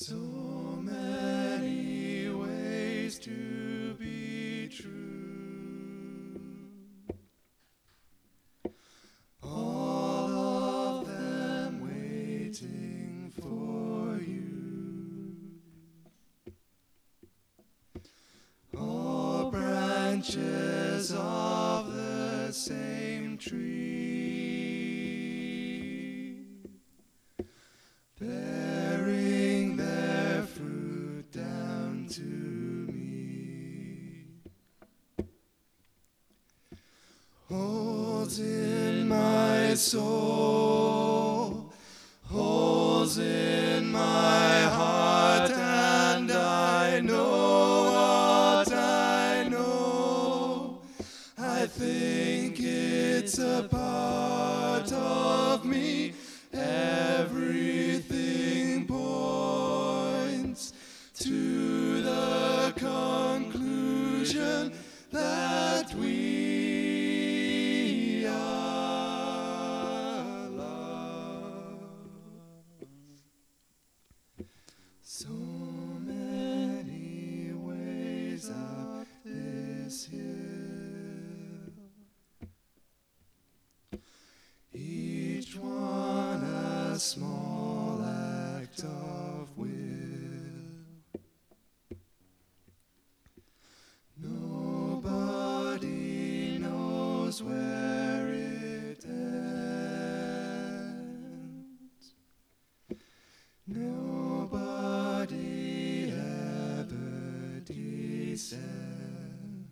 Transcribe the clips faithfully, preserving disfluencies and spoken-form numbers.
So many ways to be true, all of them waiting for you. All branches of the same tree, bearing their fruit down to me. Holes in my soul, holes in my heart, and I know what I know. I think it's a part of me. Everything points to the conclusion that we are loved. So many ways up this hill, each one a small act of will. Nobody knows where it ends. Nobody ever descends.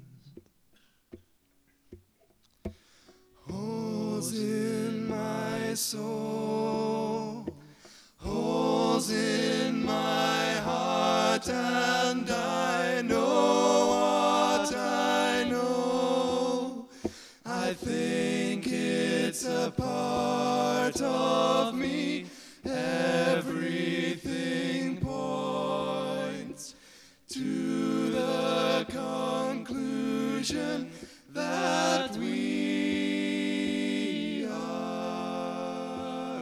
Holes in my soul, holes in my heart, and I know what I know. I think it's a part of me. Everything points to the conclusion that we are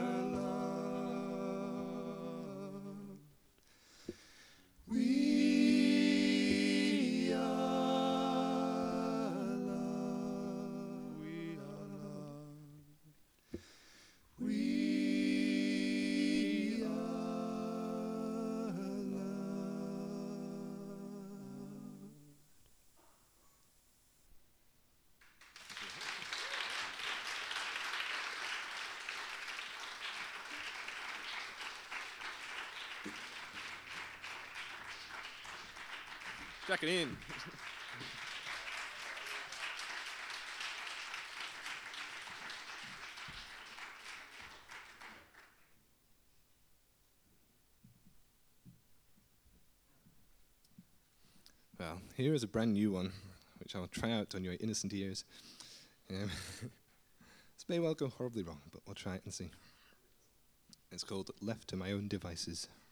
loved. We are loved. We are loved. We are loved. Jack it in. Well, here is a brand new one, which I'll try out on your innocent ears. Um, this may well go horribly wrong, but we'll try it and see. It's called Left to My Own Devices.